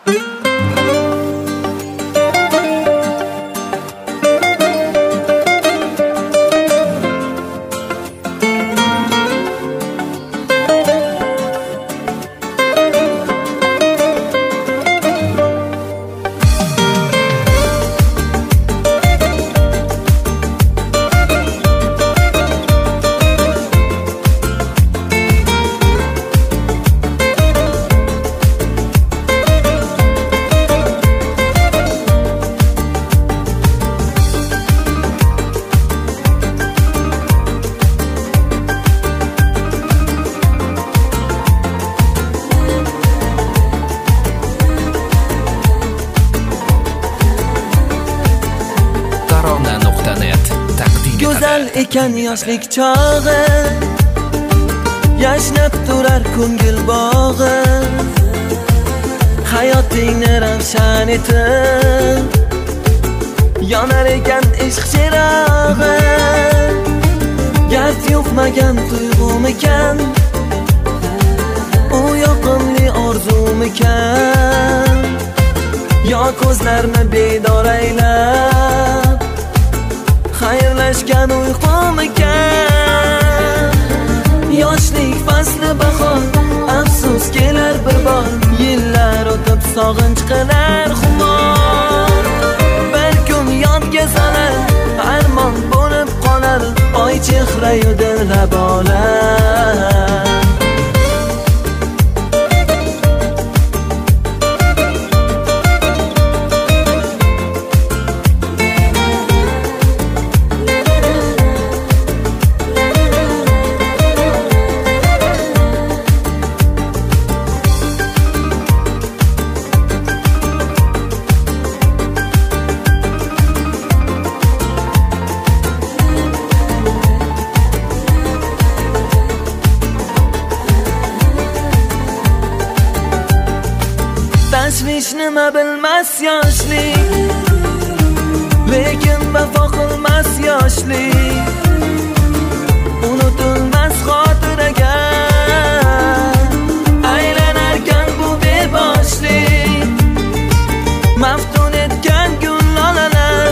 Go'zal ekan yoshlik chog'i, yashnab turar ko'ngil bog'i. Hayotingni ravshan etib yonar ekan ishq chirog'i. Gard yo'qmagan tuyg'umikan, u yoqimli orzumikan, yo ko'zlarni bedor aylab xayrlashgan uyqumikan. Yoshlik fasli bahor, afsus kelar bir bor, yillar o'tib sog'inch qilar xumor. Bir kun yodga solar, armon bo'lib qolar, oy chehrayu dil labolar. Tashvish nima bilmas yoshlik, lekin vafo qilmas yoshlik. Unutilmas xotiraga aylanarkan bu beboshlik. Maftun etgan gul lolalar,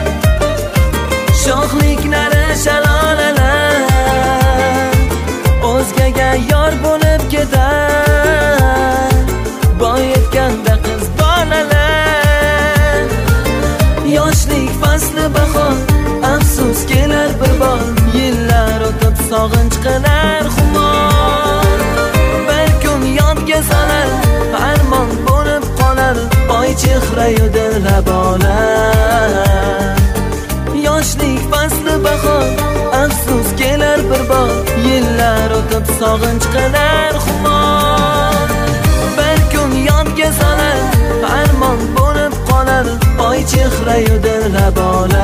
shoxliklari shalolalar, o'zgaga yor bo'lib ketar boy etganda qiz bolalar. Yoshlik fasli bahor, afsus kelar bir bor, yillar o'tib sog'inch qilar xumor. Bir kun yodga solar, armon bo'lib qolar, oy chehrayu dil labolar. Yoshlik fasli bahor, afsus kelar bir bor, yillar o'tib sog'inch qilar xumor. Bir kun yodga solar, armon bo'lib qolar, oy chehrayu dil labolar.